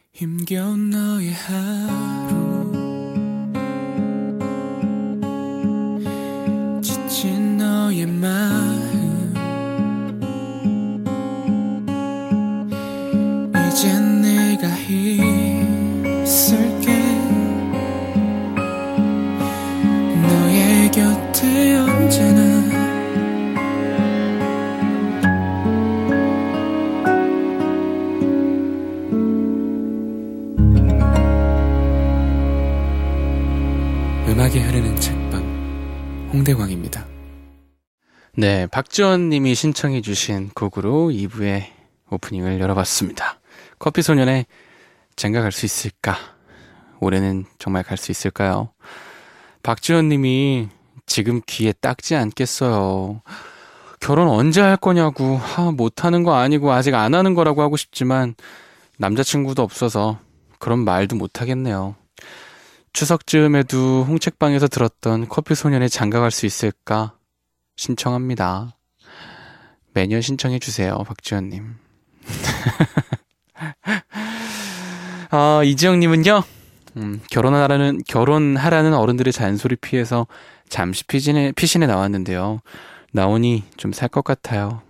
힘겨운 너의 하루 지친 너의 마음 이젠 내가 있을게 너의 곁에 언제나 음악이 흐르는 책방 홍대광입니다. 네, 박지원님이 신청해 주신 곡으로 2부의 오프닝을 열어봤습니다. 커피소년의 장가 갈 수 있을까? 올해는 정말 갈 수 있을까요? 박지원님이 지금 귀에 딱지 않겠어요. 결혼 언제 할 거냐고. 못하는 거 아니고 아직 안 하는 거라고 하고 싶지만 남자친구도 없어서 그런 말도 못하겠네요. 추석쯤에도 홍책방에서 들었던 커피소년의 장가갈 수 있을까 신청합니다. 매년 신청해주세요, 박지현님. 이지영님은요, 결혼하라는 어른들의 잔소리 피해서 잠시 피신에 나왔는데요. 나오니 좀 살 것 같아요.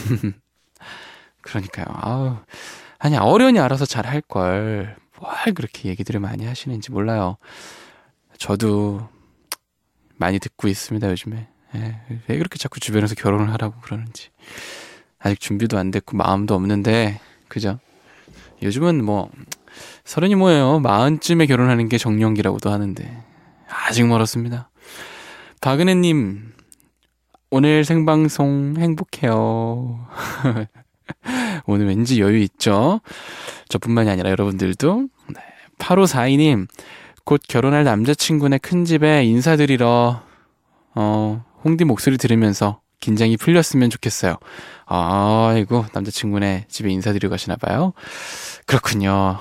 그러니까요. 아니, 어련히 알아서 잘 할걸. 뭘 그렇게 얘기들을 많이 하시는지 몰라요. 저도 많이 듣고 있습니다, 요즘에. 왜 그렇게 자꾸 주변에서 결혼을 하라고 그러는지. 아직 준비도 안 됐고 마음도 없는데, 그죠? 요즘은 뭐 서른이 뭐예요. 40쯤에 결혼하는 게 정년기라고도 하는데 아직 멀었습니다. 박은혜님, 오늘 생방송 행복해요. 오늘 왠지 여유 있죠? 저뿐만이 아니라 여러분들도. 8542님, 곧 결혼할 남자친구네 큰 집에 인사드리러 홍디 목소리 들으면서 긴장이 풀렸으면 좋겠어요. 아이고, 남자친구네 집에 인사드리러 가시나봐요. 그렇군요.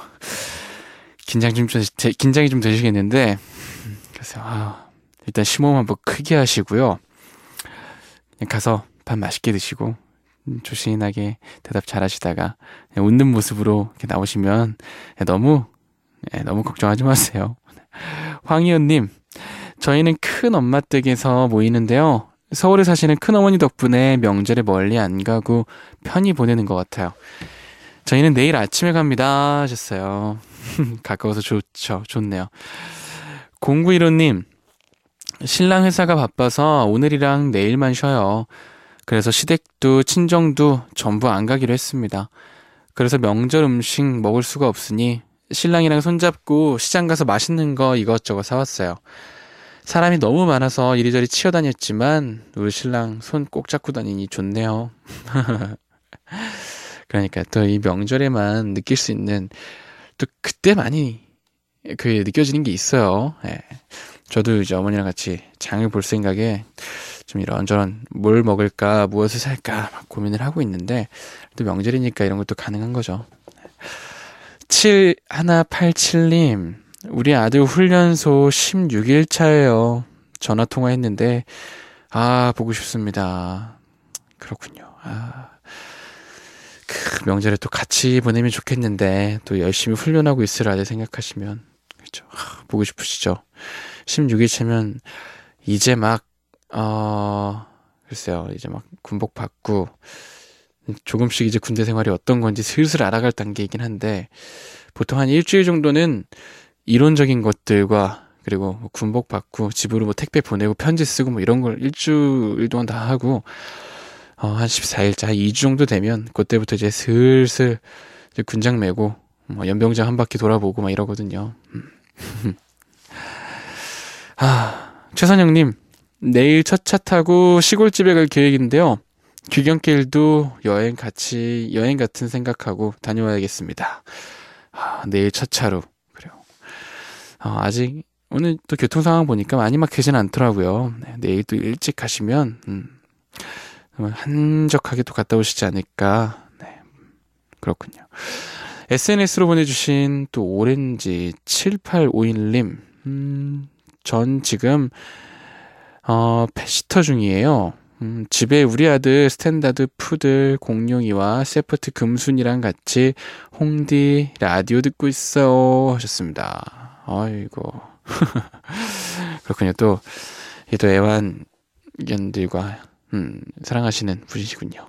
긴장이 좀 되시겠는데, 그래서 일단 심호흡 한번 크게 하시고요. 그냥 가서 밥 맛있게 드시고 조신하게 대답 잘하시다가 웃는 모습으로 이렇게 나오시면 너무 걱정하지 마세요. 황희연님, 저희는 큰 엄마 댁에서 모이는데요. 서울에 사시는 큰어머니 덕분에 명절에 멀리 안 가고 편히 보내는 것 같아요. 저희는 내일 아침에 갑니다 하셨어요. 가까워서 좋네요. 0915님, 신랑 회사가 바빠서 오늘이랑 내일만 쉬어요. 그래서 시댁도 친정도 전부 안 가기로 했습니다. 그래서 명절 음식 먹을 수가 없으니 신랑이랑 손잡고 시장 가서 맛있는 거 이것저것 사왔어요. 사람이 너무 많아서 이리저리 치여다녔지만 우리 신랑 손 꼭 잡고 다니니 좋네요. 그러니까 또 이 명절에만 느낄 수 있는, 또 그때 많이 느껴지는 게 있어요. 저도 이제 어머니랑 같이 장을 볼 생각에 좀 이런저런 뭘 먹을까, 무엇을 살까 막 고민을 하고 있는데, 또 명절이니까 이런 것도 가능한 거죠. 7187님, 우리 아들 훈련소 16일 차예요. 전화 통화했는데 보고 싶습니다. 그렇군요. 그 명절에 또 같이 보내면 좋겠는데 또 열심히 훈련하고 있으라 생각하시면 그렇죠. 보고 싶으시죠. 16일 차면 이제 막 글쎄요, 이제 막 군복 받고 조금씩 이제 군대 생활이 어떤 건지 슬슬 알아갈 단계이긴 한데, 보통 한 일주일 정도는 이론적인 것들과, 그리고 뭐 군복 받고 집으로 뭐 택배 보내고 편지 쓰고 뭐 이런 걸 일주일 동안 다 하고, 한 14일차, 한 2주 정도 되면 그때부터 이제 슬슬 이제 군장 메고 뭐 연병장 한 바퀴 돌아보고 막 이러거든요. 최선영님, 내일 첫 차 타고 시골집에 갈 계획인데요. 귀경길도 여행 같은 생각하고 다녀와야겠습니다. 내일 첫 차로. 그래요. 아직 오늘 또 교통 상황 보니까 많이 막히진 않더라고요. 내일 또 일찍 가시면 한적하게 또 갔다 오시지 않을까. 그렇군요. SNS로 보내주신 또 오렌지 7851님, 전 지금 페시터 중이에요. 집에 우리 아들 스탠다드 푸들 공룡이와 세프트 금순이랑 같이 홍디 라디오 듣고 있어요 하셨습니다. 아이고 그렇군요. 또 애완견들과 사랑하시는 분이시군요.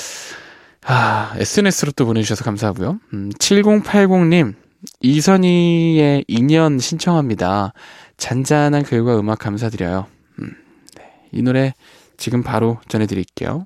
SNS로 또 보내주셔서 감사하고요. 7080님 이선희의 인연 신청합니다. 잔잔한 글과 음악 감사드려요. 네, 이 노래 지금 바로 전해드릴게요.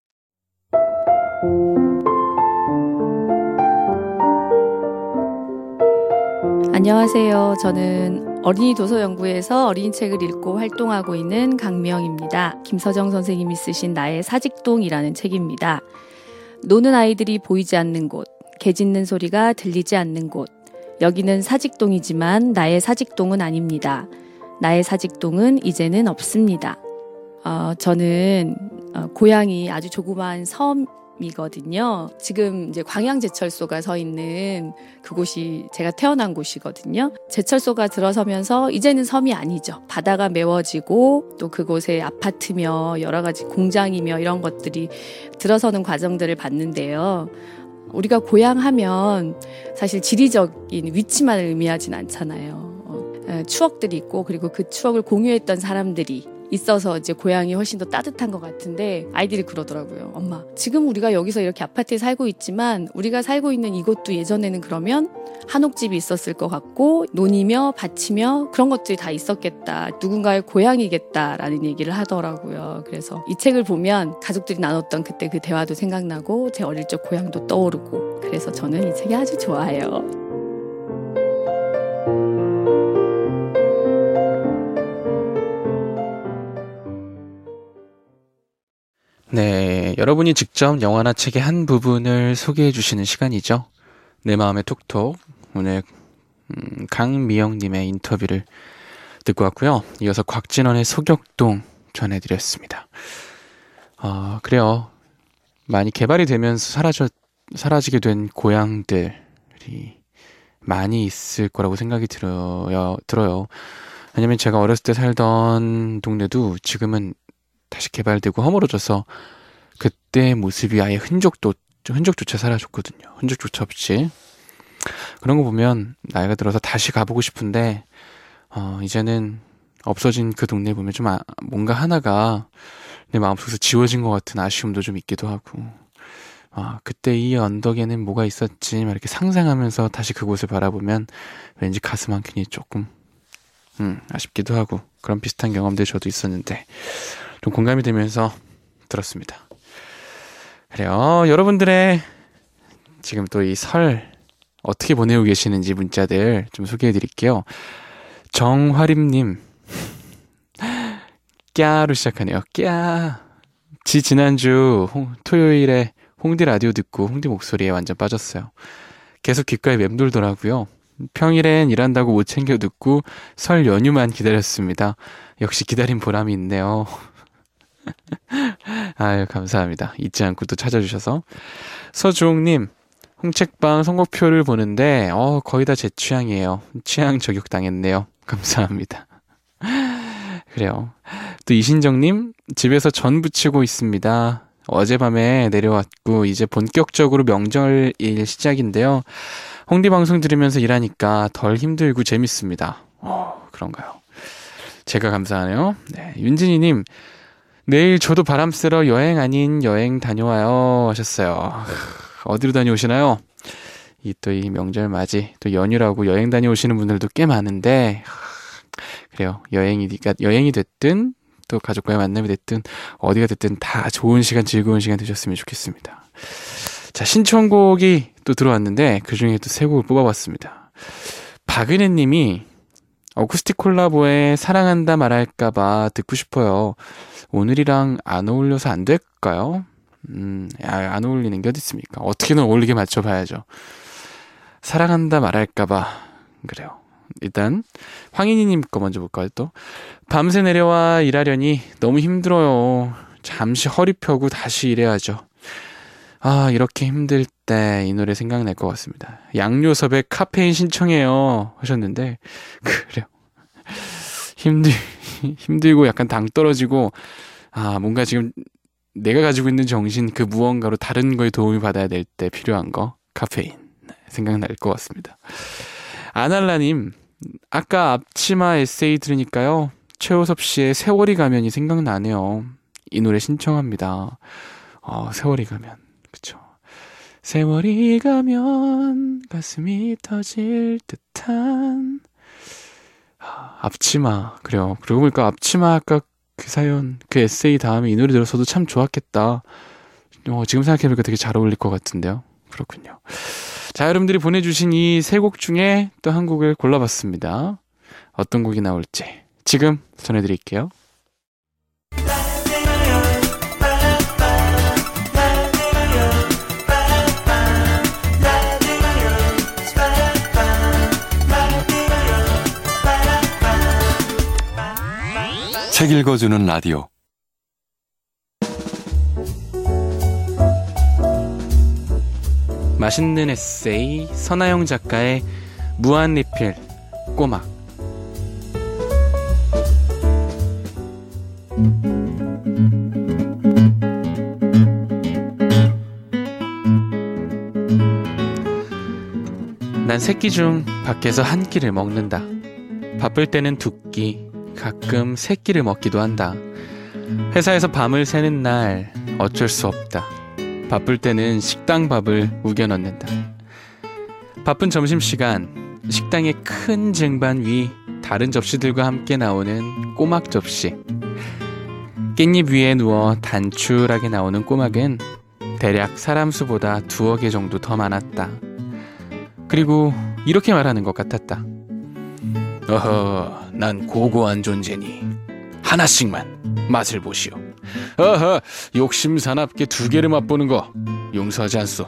안녕하세요. 저는 어린이 도서연구에서 어린이 책을 읽고 활동하고 있는 강미영입니다. 김서정 선생님이 쓰신 나의 사직동이라는 책입니다. 노는 아이들이 보이지 않는 곳, 개 짖는 소리가 들리지 않는 곳. 여기는 사직동이지만 나의 사직동은 아닙니다. 나의 사직동은 이제는 없습니다. 저는 고향이 아주 조그마한 섬이거든요. 지금 이제 광양제철소가 서 있는 그곳이 제가 태어난 곳이거든요. 제철소가 들어서면서 이제는 섬이 아니죠. 바다가 메워지고 또 그곳에 아파트며 여러 가지 공장이며 이런 것들이 들어서는 과정들을 봤는데요. 우리가 고향하면 사실 지리적인 위치만을 의미하진 않잖아요. 추억들이 있고 그리고 그 추억을 공유했던 사람들이 있어서 이제 고향이 훨씬 더 따뜻한 것 같은데 아이들이 그러더라고요. 엄마, 지금 우리가 여기서 이렇게 아파트에 살고 있지만 우리가 살고 있는 이곳도 예전에는 그러면 한옥집이 있었을 것 같고 논이며 밭이며 그런 것들이 다 있었겠다. 누군가의 고향이겠다라는 얘기를 하더라고요. 그래서 이 책을 보면 가족들이 나눴던 그때 그 대화도 생각나고 제 어릴 적 고향도 떠오르고 그래서 저는 이 책이 아주 좋아요. 네, 여러분이 직접 영화나 책의 한 부분을 소개해 주시는 시간이죠. 내 마음의 톡톡. 오늘 강미영님의 인터뷰를 듣고 왔고요. 이어서 곽진원의 소격동 전해드렸습니다. 그래요. 많이 개발이 되면서 사라지게 된 고향들이 많이 있을 거라고 생각이 들어요. 왜냐면 제가 어렸을 때 살던 동네도 지금은 다시 개발되고 허물어져서 그때의 모습이 아예 흔적조차 사라졌거든요. 흔적조차 없이. 그런 거 보면 나이가 들어서 다시 가보고 싶은데 이제는 없어진 그 동네 보면 좀 뭔가 하나가 내 마음속에서 지워진 것 같은 아쉬움도 좀 있기도 하고 그때 이 언덕에는 뭐가 있었지 막 이렇게 상상하면서 다시 그곳을 바라보면 왠지 가슴 한켠이 조금 아쉽기도 하고 그런 비슷한 경험들 저도 있었는데 좀 공감이 되면서 들었습니다. 그래요. 여러분들의 지금 또 이 설 어떻게 보내고 계시는지 문자들 좀 소개해 드릴게요. 정화림님 깨로 시작하네요. 지난주 토요일에 홍디 라디오 듣고 홍디 목소리에 완전 빠졌어요. 계속 귓가에 맴돌더라고요. 평일엔 일한다고 못 챙겨 듣고 설 연휴만 기다렸습니다. 역시 기다린 보람이 있네요. 아유, 감사합니다. 잊지 않고 또 찾아주셔서. 서주홍님, 홍책방 선곡표를 보는데, 거의 다 제 취향이에요. 취향 저격 당했네요. 감사합니다. 그래요. 또 이신정님, 집에서 전 부치고 있습니다. 어젯밤에 내려왔고, 이제 본격적으로 명절일 시작인데요. 홍디 방송 들으면서 일하니까 덜 힘들고 재밌습니다. 그런가요? 제가 감사하네요. 네, 윤진이님, 내일 저도 바람 쐬러 여행 아닌 여행 다녀와요 하셨어요. 어디로 다녀오시나요? 이 명절 맞이 또 연휴라고 여행 다녀오시는 분들도 꽤 많은데 그래요. 여행이 됐든 또 가족과의 만남이 됐든 어디가 됐든 다 좋은 시간 즐거운 시간 되셨으면 좋겠습니다. 자, 신청곡이 또 들어왔는데 그중에 또 세 곡을 뽑아봤습니다. 박은혜 님이 어쿠스틱 콜라보에 사랑한다 말할까봐 듣고 싶어요. 오늘이랑 안 어울려서 안 될까요? 안 어울리는 게 어디 있습니까? 어떻게든 어울리게 맞춰봐야죠. 사랑한다 말할까봐. 그래요. 일단 황인이님 거 먼저 볼까요? 또 밤새 내려와 일하려니 너무 힘들어요. 잠시 허리 펴고 다시 일해야죠. 이렇게 힘들 때 이 노래 생각날 것 같습니다. 양요섭의 카페인 신청해요 하셨는데 그래요. 힘들고 약간 당 떨어지고 뭔가 지금 내가 가지고 있는 정신 그 무언가로 다른 거에 도움이 받아야 될 때 필요한 거, 카페인. 생각날 것 같습니다. 아날라님, 아까 앞치마 에세이 들으니까요, 최호섭 씨의 세월이 가면이 생각나네요. 이 노래 신청합니다. 세월이 가면. 그쵸. 세월이 가면 가슴이 터질 듯한 앞치마. 그래요. 그러고 보니까 앞치마 아까 그 사연, 그 에세이 다음에 이 노래 들었어도 참 좋았겠다. 지금 생각해보니까 되게 잘 어울릴 것 같은데요. 그렇군요. 자, 여러분들이 보내주신 이 세 곡 중에 또 한 곡을 골라봤습니다. 어떤 곡이 나올지 지금 전해드릴게요. 책 읽어주는 라디오. 맛있는 에세이 선아영 작가의 무한리필 꼬막. 난 세 끼 중 밖에서 한 끼를 먹는다. 바쁠 때는 두 끼, 가끔 세 끼를 먹기도 한다. 회사에서 밤을 새는 날 어쩔 수 없다. 바쁠 때는 식당 밥을 우겨 넣는다. 바쁜 점심시간 식당의 큰 쟁반 위 다른 접시들과 함께 나오는 꼬막 접시. 깻잎 위에 누워 단출하게 나오는 꼬막은 대략 사람 수보다 2억 개 정도 더 많았다. 그리고 이렇게 말하는 것 같았다. 어허, 난 고고한 존재니 하나씩만 맛을 보시오. 어허, 욕심 사납게 2개를 맛보는 거 용서하지 않소.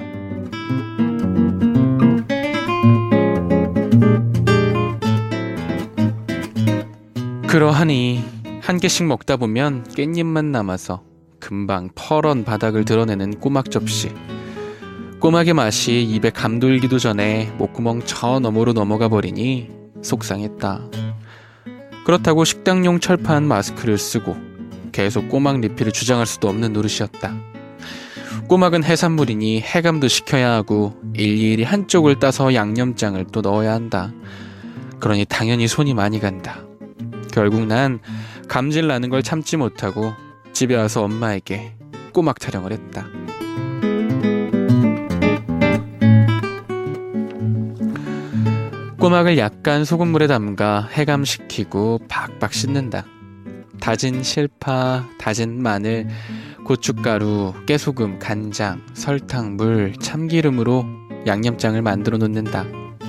그러하니 한 개씩 먹다 보면 깻잎만 남아서 금방 퍼런 바닥을 드러내는 꼬막 접시. 꼬막의 맛이 입에 감돌기도 전에 목구멍 저 너머로 넘어가 버리니 속상했다. 그렇다고 식당용 철판 마스크를 쓰고 계속 꼬막 리필을 주장할 수도 없는 노릇이었다. 꼬막은 해산물이니 해감도 시켜야 하고 일일이 한쪽을 따서 양념장을 또 넣어야 한다. 그러니 당연히 손이 많이 간다. 결국 난 감질 나는 걸 참지 못하고 집에 와서 엄마에게 꼬막 타령을 했다. 꼬막을 약간 소금물에 담가 해감시키고 박박 씻는다. 다진 실파, 다진 마늘, 고춧가루, 깨소금, 간장, 설탕, 물, 참기름으로 양념장을 만들어 놓는다.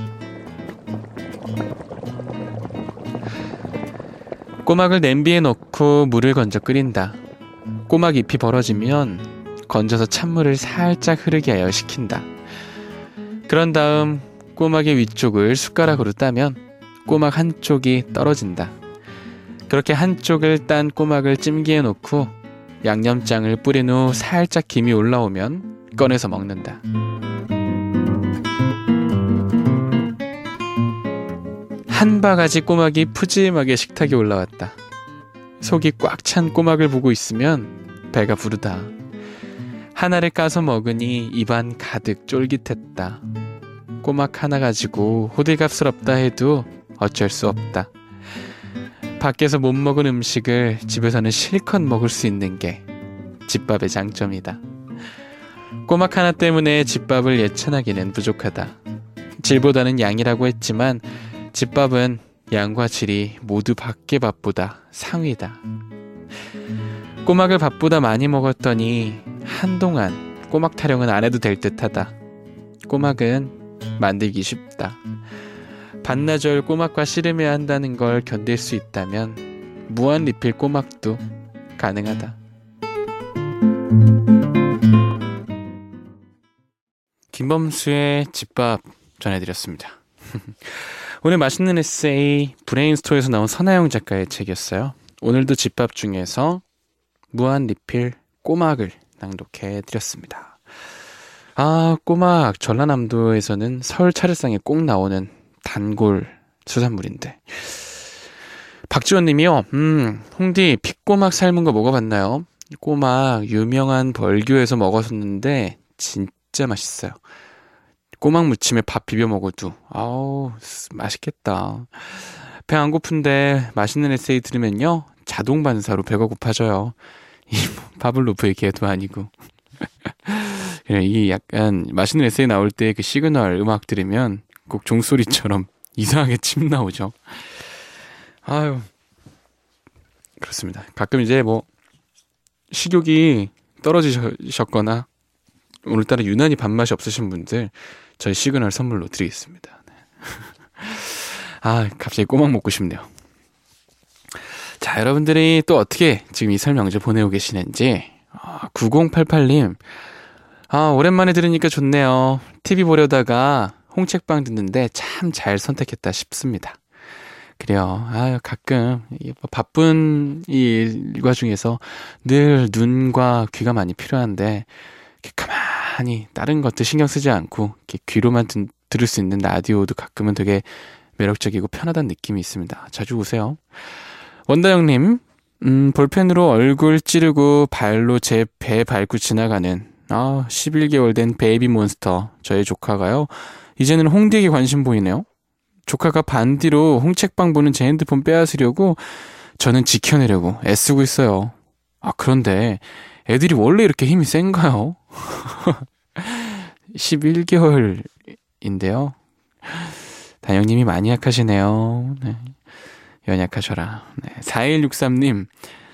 꼬막을 냄비에 넣고 물을 건져 끓인다. 꼬막 잎이 벌어지면 건져서 찬물을 살짝 흐르게 하여 식힌다. 그런 다음 꼬막의 위쪽을 숟가락으로 따면 꼬막 한쪽이 떨어진다. 그렇게 한쪽을 딴 꼬막을 찜기에 놓고 양념장을 뿌린 후 살짝 김이 올라오면 꺼내서 먹는다. 한 바가지 꼬막이 푸짐하게 식탁에 올라왔다. 속이 꽉 찬 꼬막을 보고 있으면 배가 부르다. 하나를 까서 먹으니 입안 가득 쫄깃했다. 꼬막 하나 가지고 호들갑스럽다 해도 어쩔 수 없다. 밖에서 못 먹은 음식을 집에서는 실컷 먹을 수 있는 게 집밥의 장점이다. 꼬막 하나 때문에 집밥을 예찬하기는 부족하다. 질보다는 양이라고 했지만 집밥은 양과 질이 모두 밖의 밥보다 상위다. 꼬막을 밥보다 많이 먹었더니 한동안 꼬막 타령은 안 해도 될 듯하다. 꼬막은 만들기 쉽다. 반나절 꼬막과 씨름해야 한다는 걸 견딜 수 있다면 무한 리필 꼬막도 가능하다. 김범수의 집밥 전해드렸습니다. 오늘 맛있는 에세이 브레인스토어에서 나온 선아영 작가의 책이었어요. 오늘도 집밥 중에서 무한 리필 꼬막을 낭독해드렸습니다. 꼬막 전라남도에서는 설 차례상에 꼭 나오는 단골 수산물인데. 박지원 님이요. 홍디 핏꼬막 삶은 거 먹어봤나요? 꼬막 유명한 벌교에서 먹었었는데 진짜 맛있어요. 꼬막 무침에 밥 비벼 먹어도 아우 맛있겠다. 배 안 고픈데 맛있는 에세이 들으면요 자동 반사로 배가 고파져요. 이 파블로프의 개도 아니고. 그래, 이 약간 맛있는 에세이 나올 때 그 시그널 음악 들으면 꼭 종소리처럼 이상하게 침 나오죠. 아유 그렇습니다. 가끔 이제 뭐 식욕이 떨어지셨거나 오늘따라 유난히 밥맛이 없으신 분들 저희 시그널 선물로 드리겠습니다. 네. 아 갑자기 꼬막 먹고 싶네요. 자, 여러분들이 또 어떻게 지금 이 설 명절 보내고 계시는지 9088님 오랜만에 들으니까 좋네요. TV 보려다가 홍책방 듣는데 참 잘 선택했다 싶습니다. 그래요. 가끔 바쁜 이 일과 중에서 늘 눈과 귀가 많이 필요한데 이렇게 가만히 다른 것들 신경 쓰지 않고 이렇게 귀로만 들을 수 있는 라디오도 가끔은 되게 매력적이고 편하다는 느낌이 있습니다. 자주 오세요. 원다영님, 볼펜으로 얼굴 찌르고 발로 제 배 밟고 지나가는 11개월 된 베이비 몬스터 저의 조카가요. 이제는 홍디에게 관심 보이네요. 조카가 반디로 홍책방 보는 제 핸드폰 빼앗으려고 저는 지켜내려고 애쓰고 있어요. 그런데 애들이 원래 이렇게 힘이 센가요? 11개월인데요. 다영님이 많이 약하시네요. 네. 연약하셔라. 네. 4163님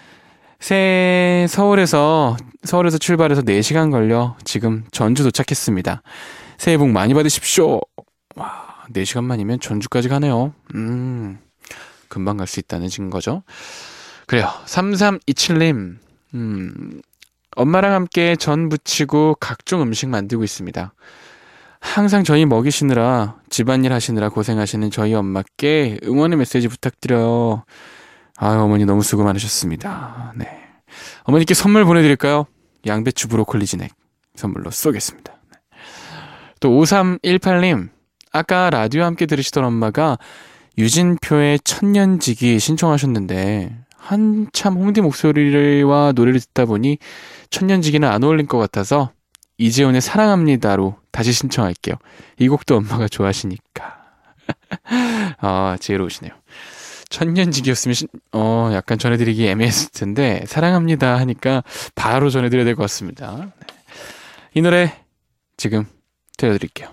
서울에서 출발해서 4시간 걸려 지금 전주 도착했습니다. 새해 복 많이 받으십시오. 와, 4시간만이면 전주까지 가네요. 금방 갈 수 있다는 증거죠. 그래요. 3327님 엄마랑 함께 전 부치고 각종 음식 만들고 있습니다. 항상 저희 먹이시느라 집안일 하시느라 고생하시는 저희 엄마께 응원의 메시지 부탁드려요. 어머니 너무 수고 많으셨습니다. 네. 어머니께 선물 보내드릴까요? 양배추 브로콜리 진액 선물로 쏘겠습니다. 네. 또 5318님 아까 라디오 함께 들으시던 엄마가 유진표의 천년지기 신청하셨는데 한참 홍디 목소리와 노래를 듣다 보니 천년지기는 안 어울릴 것 같아서 이재훈의 사랑합니다로 다시 신청할게요. 이 곡도 엄마가 좋아하시니까. 지혜로우시네요. 천년지기였으면 약간 전해드리기 애매했을 텐데 사랑합니다 하니까 바로 전해드려야 될 것 같습니다. 네. 이 노래 지금 들려드릴게요.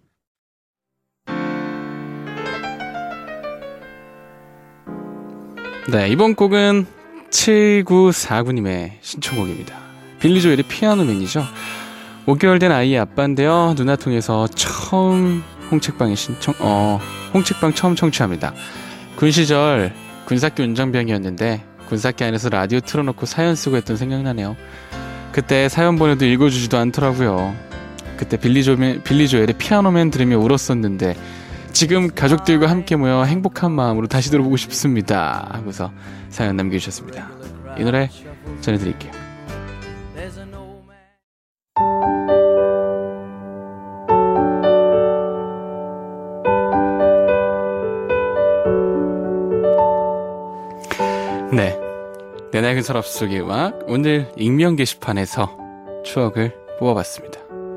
네, 이번 곡은 7949님의 신청곡입니다. 빌리 조엘의 피아노맨이죠. 5개월 된 아이의 아빠인데요. 누나 통해서 처음 홍책방 처음 청취합니다. 군 시절 군사학교 운전병이었는데 군사학교 안에서 라디오 틀어놓고 사연 쓰고 했던 생각나네요. 그때 사연 보내도 읽어주지도 않더라고요. 그때 빌리 조엘의 피아노맨 들으며 울었었는데 지금 가족들과 함께 모여 행복한 마음으로 다시 들어보고 싶습니다 하고서 사연 남겨주셨습니다. 이 노래 전해드릴게요. 네, 내 낡은 서랍 속의 음악, 오늘 익명 게시판에서 추억을 뽑아봤습니다.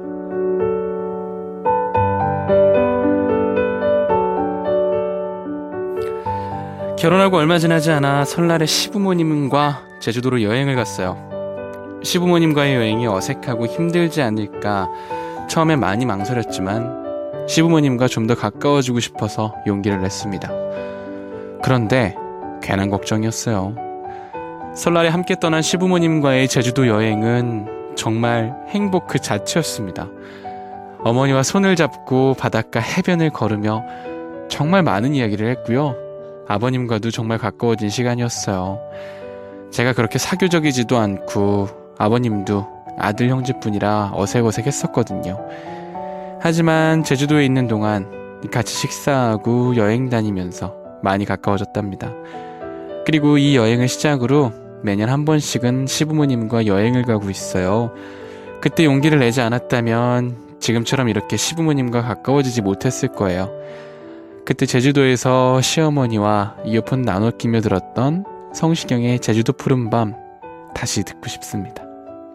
결혼하고 얼마 지나지 않아 설날에 시부모님과 제주도로 여행을 갔어요. 시부모님과의 여행이 어색하고 힘들지 않을까 처음에 많이 망설였지만 시부모님과 좀 더 가까워지고 싶어서 용기를 냈습니다. 그런데 괜한 걱정이었어요. 설날에 함께 떠난 시부모님과의 제주도 여행은 정말 행복 그 자체였습니다. 어머니와 손을 잡고 바닷가 해변을 걸으며 정말 많은 이야기를 했고요. 아버님과도 정말 가까워진 시간이었어요. 제가 그렇게 사교적이지도 않고 아버님도 아들 형제뿐이라 어색어색했었거든요. 하지만 제주도에 있는 동안 같이 식사하고 여행 다니면서 많이 가까워졌답니다. 그리고 이 여행을 시작으로 매년 한 번씩은 시부모님과 여행을 가고 있어요. 그때 용기를 내지 않았다면 지금처럼 이렇게 시부모님과 가까워지지 못했을 거예요. 그때 제주도에서 시어머니와 이어폰 나눠 끼며 들었던 성시경의 제주도 푸른밤 다시 듣고 싶습니다.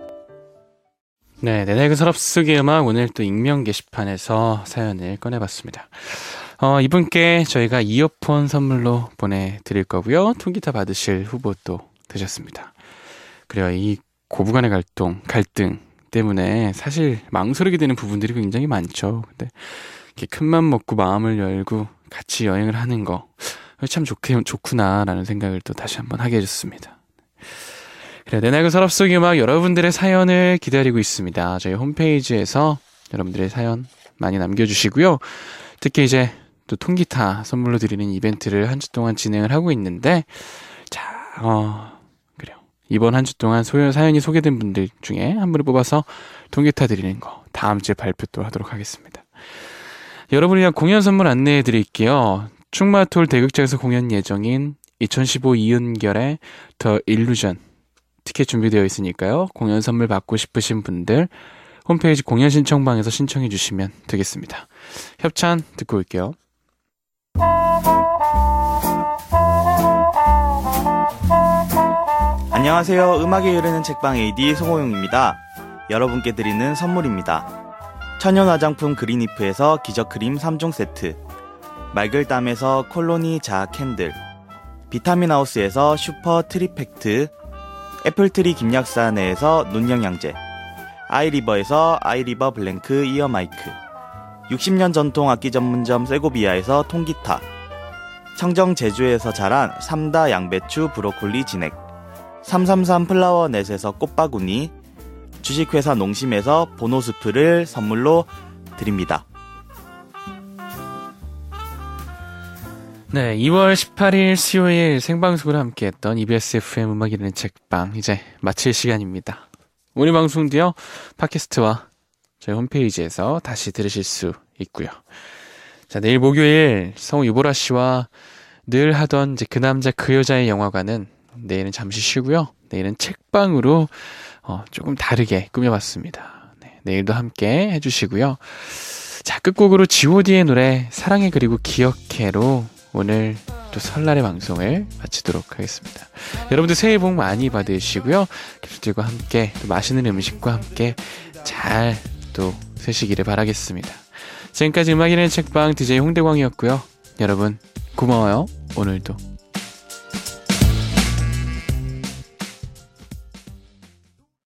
네, 내내 그 서랍 속의 음악 오늘 또 익명 게시판에서 사연을 꺼내봤습니다. 이분께 저희가 이어폰 선물로 보내드릴 거고요. 통기타 받으실 후보도 되셨습니다. 그래요, 이 고부간의 갈등 때문에 사실 망설이게 되는 부분들이 굉장히 많죠. 근데 이렇게 큰맘 먹고 마음을 열고 같이 여행을 하는 거 참 좋구나라는 생각을 또 다시 한번 하게 해줬습니다. 그래, 내 낡은 서랍 속의 음악 여러분들의 사연을 기다리고 있습니다. 저희 홈페이지에서 여러분들의 사연 많이 남겨주시고요. 특히 이제 또 통기타 선물로 드리는 이벤트를 한 주 동안 진행을 하고 있는데, 자, 그래요. 이번 한 주 동안 사연이 소개된 분들 중에 한 분을 뽑아서 통기타 드리는 거 다음 주에 발표 또 하도록 하겠습니다. 여러분이랑 공연 선물 안내해 드릴게요. 충마톨 대극장에서 공연 예정인 2015 이은결의 더 일루전 티켓 준비되어 있으니까요. 공연 선물 받고 싶으신 분들 홈페이지 공연 신청방에서 신청해 주시면 되겠습니다. 협찬 듣고 올게요. 안녕하세요. 음악에 흐르는 책방 AD 송호용입니다. 여러분께 드리는 선물입니다. 천연 화장품 그린이프에서 기저크림 3종 세트, 말글담에서 콜로니 자 캔들, 비타민하우스에서 슈퍼 트리팩트, 애플트리 김약사 내에서 눈영양제, 아이리버에서 아이리버 블랭크 이어 마이크, 60년 전통 악기 전문점 세고비아에서 통기타, 청정 제주에서 자란 3다 양배추 브로콜리 진액, 333 플라워 넷에서 꽃바구니, 주식회사 농심에서 보노스프를 선물로 드립니다. 네, 2월 18일 수요일 생방송을 함께했던 EBS FM 음악이 흐르는 책방 이제 마칠 시간입니다. 오늘 방송도요 팟캐스트와 저희 홈페이지에서 다시 들으실 수 있고요. 자, 내일 목요일 성우 유보라 씨와 늘 하던 이제 그 남자 그 여자의 영화관은 내일은 잠시 쉬고요. 내일은 책방으로 조금 다르게 꾸며봤습니다. 네, 내일도 함께 해주시고요. 자, 끝곡으로 G.O.D의 노래 사랑해 그리고 기억해로 오늘 또 설날의 방송을 마치도록 하겠습니다. 여러분들 새해 복 많이 받으시고요. 가족들과 함께 또 맛있는 음식과 함께 잘 또 쓰시기를 바라겠습니다. 지금까지 음악이라는 책방 DJ 홍대광이었고요. 여러분 고마워요. 오늘도